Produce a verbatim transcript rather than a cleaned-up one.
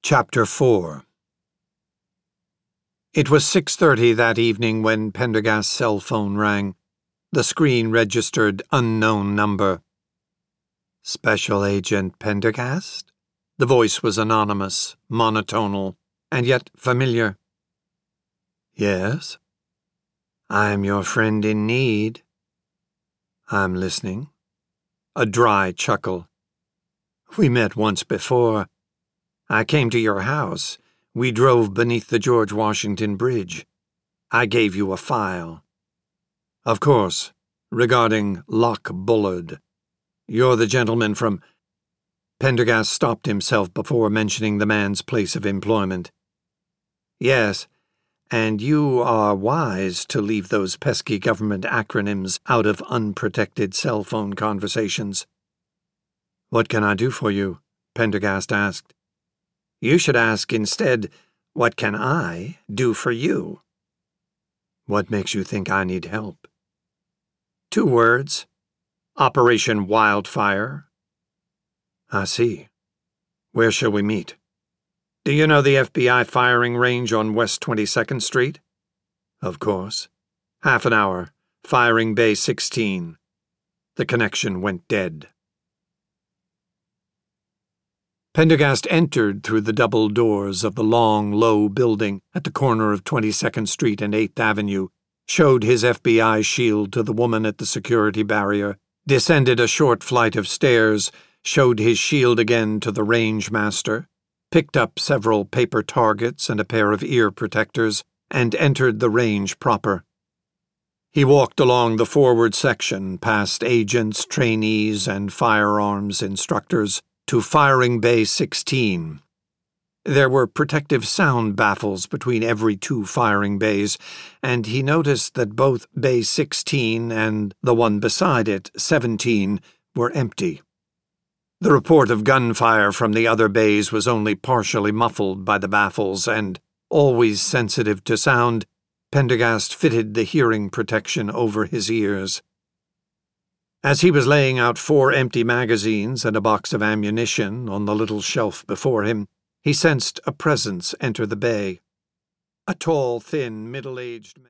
Chapter four. It was six thirty that evening when Pendergast's cell phone rang. The screen registered unknown number. Special Agent Pendergast? The voice was anonymous, monotonal, and yet familiar. Yes? I'm your friend in need. I'm listening. A dry chuckle. We met once before. I came to your house. We drove beneath the George Washington Bridge. I gave you a file. Of course, regarding Locke Bullard. You're the gentleman from... Pendergast stopped himself before mentioning the man's place of employment. Yes, and you are wise to leave those pesky government acronyms out of unprotected cell phone conversations. What can I do for you? Pendergast asked. You should ask instead, what can I do for you? What makes you think I need help? Two words. Operation Wildfire. I see. Where shall we meet? Do you know the F B I firing range on West twenty-second Street? Of course. Half an hour. Firing Bay sixteen. The connection went dead. Pendergast entered through the double doors of the long, low building at the corner of twenty-second Street and eighth Avenue, showed his F B I shield to the woman at the security barrier, descended a short flight of stairs, showed his shield again to the range master, picked up several paper targets and a pair of ear protectors, and entered the range proper. He walked along the forward section, past agents, trainees, and firearms instructors, to Firing Bay sixteen. There were protective sound baffles between every two firing bays, and he noticed that both Bay sixteen and the one beside it, seventeen, were empty. The report of gunfire from the other bays was only partially muffled by the baffles, and, always sensitive to sound, Pendergast fitted the hearing protection over his ears. As he was laying out four empty magazines and a box of ammunition on the little shelf before him, he sensed a presence enter the bay. A tall, thin, middle-aged man.